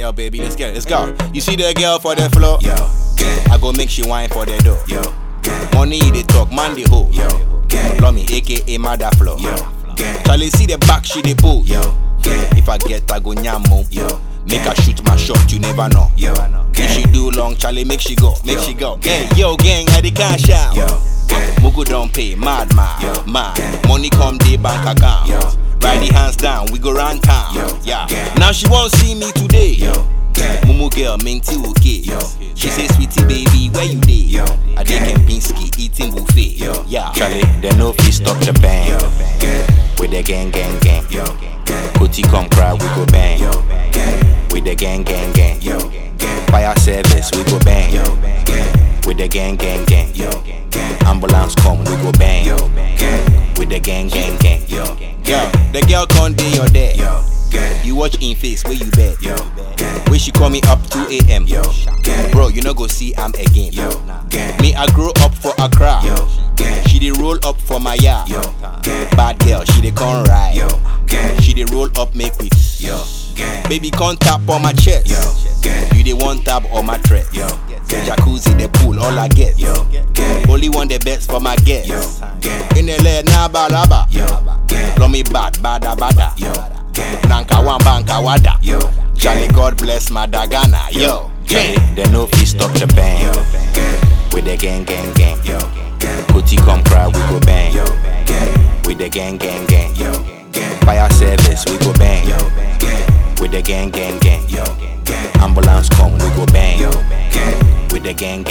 Yo, baby, let's get it. Let's go. You see the girl for the floor? Yo, I go make she wine for the door. yo, Money they talk, man they hold. yo, Love me, aka mother floor. yo, Charlie see the back, she they pull. yo, If I get, I go nyamo. yo, Make her shoot my shot, you never know. yo, If she do long, Charlie, make she go. Make she go. Hey, yo, gang, I the cash out. yo, Mugu don't pay, mad. Money come the bank account. Yo. Ride the hands down, we go round town. Yo. Yeah. Now she won't see me today. yo, Mumu girl, minty okay. Yo. She say, sweetie baby, where you dey? Yo. I dey Kempinski eating buffet. Yo. Yeah. Charlie, they no fit stop the bang. yo, With the gang. yo, Kuti come cry, we go bang. yo, With the gang. yo, Fire service, we go bang. yo, With the gang. yo, Ambulance come, we go bang. yo, With the gang. yo, Yeah. The girl can't day your day. yo, You watch in face where you bet. yo, When she call me up 2 a.m. yo, Bro, you no go see I'm again. yo, Me, I grow up for Accra. yo, She dey roll up for my yard. yo, Bad girl, she dey come ride. yo, She dey roll up, make we. yo, Baby, come tap on my chest. yo, You dey one tap on my thread. yo, The jacuzzi, the pool, all I get. yo, Only one the best for my guests. yo, In the lead, na balaba. yo, Blow me bad, bada. yo, Nanka wan banka wada. yo, Charlie, God bless my Dagana. Yo. Charlie, they no fit stop the bang. yo, With the gang. yo, Kuti come cry, we go bang. yo, With the gang. yo, Fire service, we go bang. yo, With the gang. yo, Ambulance come, we go bang. yo, With the gang.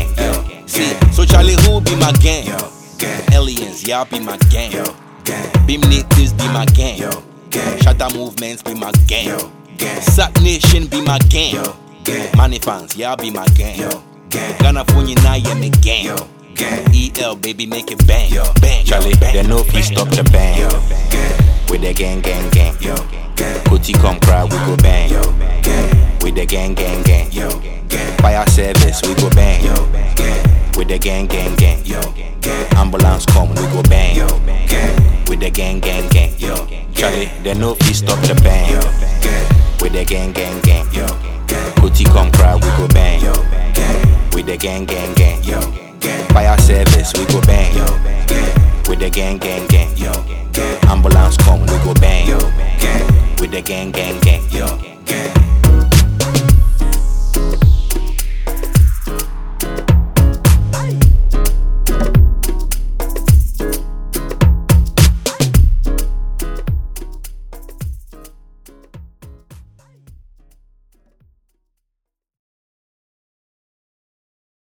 See, so Charlie, who be my gang? yo, Aliens, y'all be my gang. yo, Beam natives be my gang. yo, Shatter movements be my gang. yo, Sat Nation be my gang. yo, Money fans, y'all be my gang. yo, Ghana Funny now, yeah, me gang. yo, EL, baby, make it bang. Yo. Bang. Charlie, bang. they no fit stop the bang. yo, With the gang. yo, Kuti come cry, we go bang. yo, With the gang. yo, Fire service, we go bang. yo, With the gang. yo, Ambulance come, we go bang. yo, With the gang. yo, Charlie, they no fit stop the bang. yo, With the gang. yo, Kuti come cry, we go bang. yo, With the gang. yo, Fire service, we go bang. yo, With the gang. yo, Ambulance come, we go bang. yo, With the gang. yo.